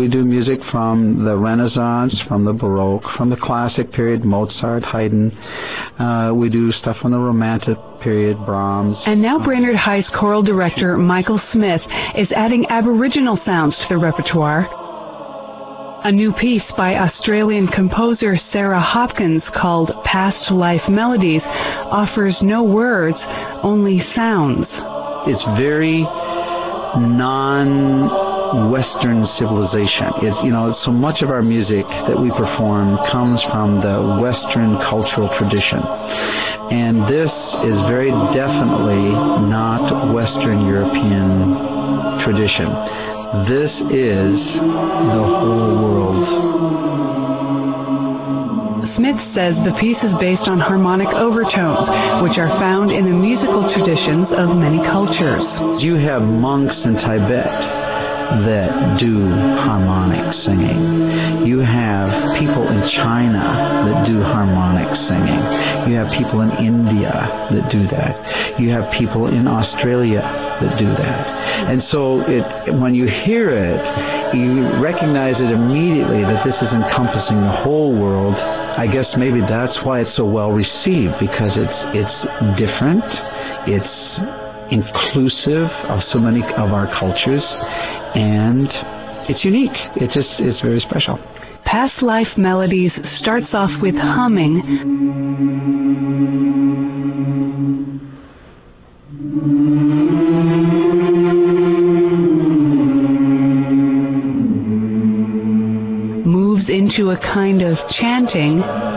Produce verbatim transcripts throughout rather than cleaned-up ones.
We do music from the Renaissance, from the Baroque, from the classic period, Mozart, Haydn. Uh, we do stuff from the Romantic period, Brahms. And now Brainerd High's choral director, Michael Smith, is adding Aboriginal sounds to the repertoire. A new piece by Australian composer Sarah Hopkins called Past Life Melodies offers no words, only sounds. It's very non-Western civilization. It's, you know, so much of our music that we perform comes from the Western cultural tradition. And this is very definitely not Western European tradition. This is the whole world. Smith says the piece is based on harmonic overtones, which are found in the musical traditions of many cultures. You have monks in Tibet that do harmonic singing. You have people in China that do harmonic singing. You have people in India that do that. You have people in Australia that do that. And so it, when you hear it, you recognize it immediately that this is encompassing the whole world. I guess maybe that's why it's so well received, because it's it's different, it's inclusive of so many of our cultures, and it's unique. It just is very special. Past Life Melodies starts off with humming, moves into a kind of chanting,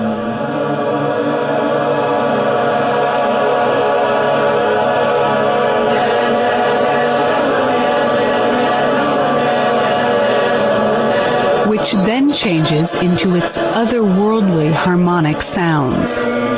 which then changes into its otherworldly harmonic sounds.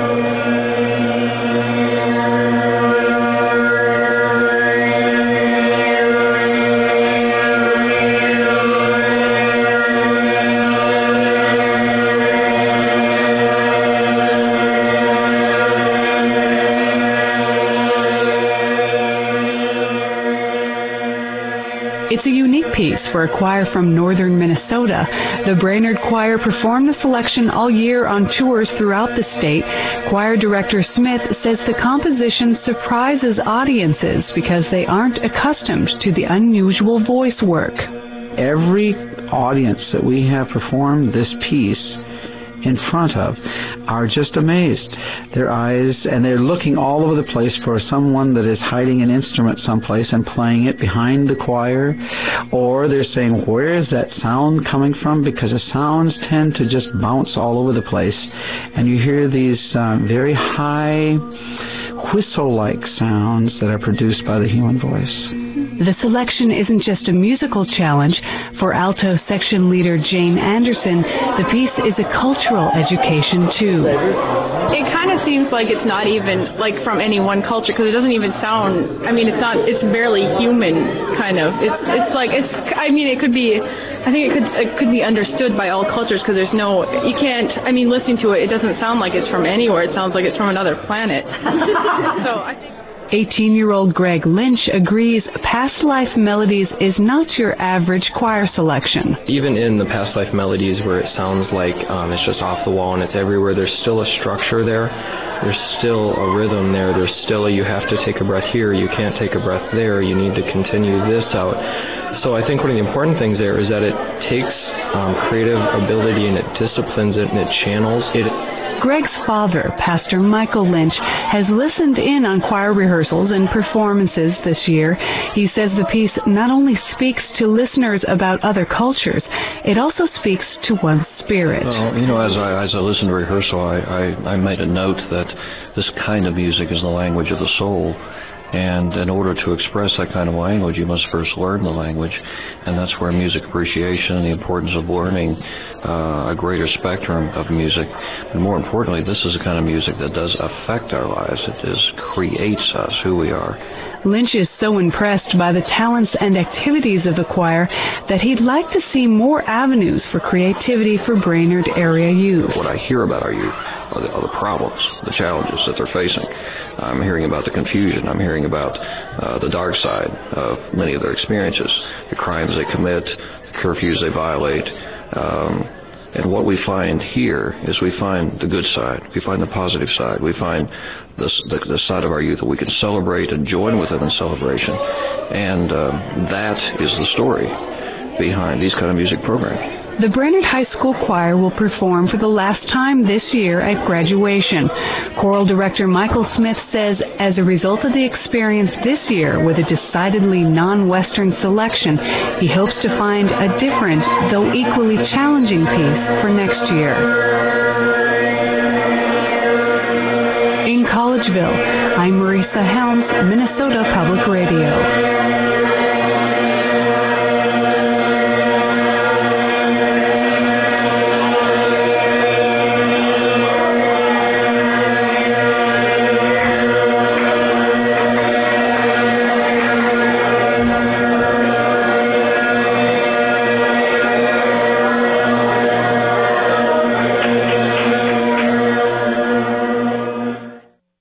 It's a unique piece for a choir from northern Minnesota. The Brainerd Choir performed the selection all year on tours throughout the state. Choir director Smith says the composition surprises audiences because they aren't accustomed to the unusual voice work. Every audience that we have performed this piece in front of are just amazed. Their eyes, and they're looking all over the place for someone that is hiding an instrument someplace and playing it behind the choir, or they're saying, where is that sound coming from? Because the sounds tend to just bounce all over the place, and you hear these uh, very high whistle-like sounds that are produced by the human voice. The selection isn't just a musical challenge. For alto section leader Jane Anderson, the piece is a cultural education too. It kind of seems like it's not even like from any one culture, because it doesn't even sound, I mean, it's not, it's barely human, kind of. It's it's like, it's, I mean, it could be, I think it could it could be understood by all cultures, because there's no, you can't, I mean, listening to it, it doesn't sound like it's from anywhere. It sounds like it's from another planet. So I think eighteen-year-old Greg Lynch agrees Past Life Melodies is not your average choir selection. Even in the Past Life Melodies, where it sounds like um, it's just off the wall and it's everywhere, there's still a structure there. There's still a rhythm there. There's still a, you have to take a breath here, you can't take a breath there, you need to continue this out. So I think one of the important things there is that it takes um, creative ability and it disciplines it and it channels it. Greg's father, Pastor Michael Lynch, has listened in on choir rehearsals and performances this year. He says the piece not only speaks to listeners about other cultures, it also speaks to one's spirit. Well, you know, as I, as I listened to rehearsal, I, I, I made a note that this kind of music is the language of the soul. And in order to express that kind of language, you must first learn the language. And that's where music appreciation and the importance of learning uh, a greater spectrum of music. And more importantly, this is the kind of music that does affect our lives. It just creates us, who we are. Lynch is so impressed by the talents and activities of the choir that he'd like to see more avenues for creativity for Brainerd area youth. What I hear about our youth are the, are the problems, the challenges that they're facing. I'm hearing about the confusion. I'm hearing about uh, the dark side of many of their experiences, the crimes they commit, the curfews they violate. Um, and what we find here is we find the good side. We find the positive side. We find the, the, the side of our youth that we can celebrate and join with them in celebration. And um, that is the story behind these kind of music programs. The Brainerd High School Choir will perform for the last time this year at graduation. Choral director Michael Smith says as a result of the experience this year with a decidedly non-Western selection, he hopes to find a different, though equally challenging piece for next year. In Collegeville, I'm Marisa Helms, Minnesota Public Radio.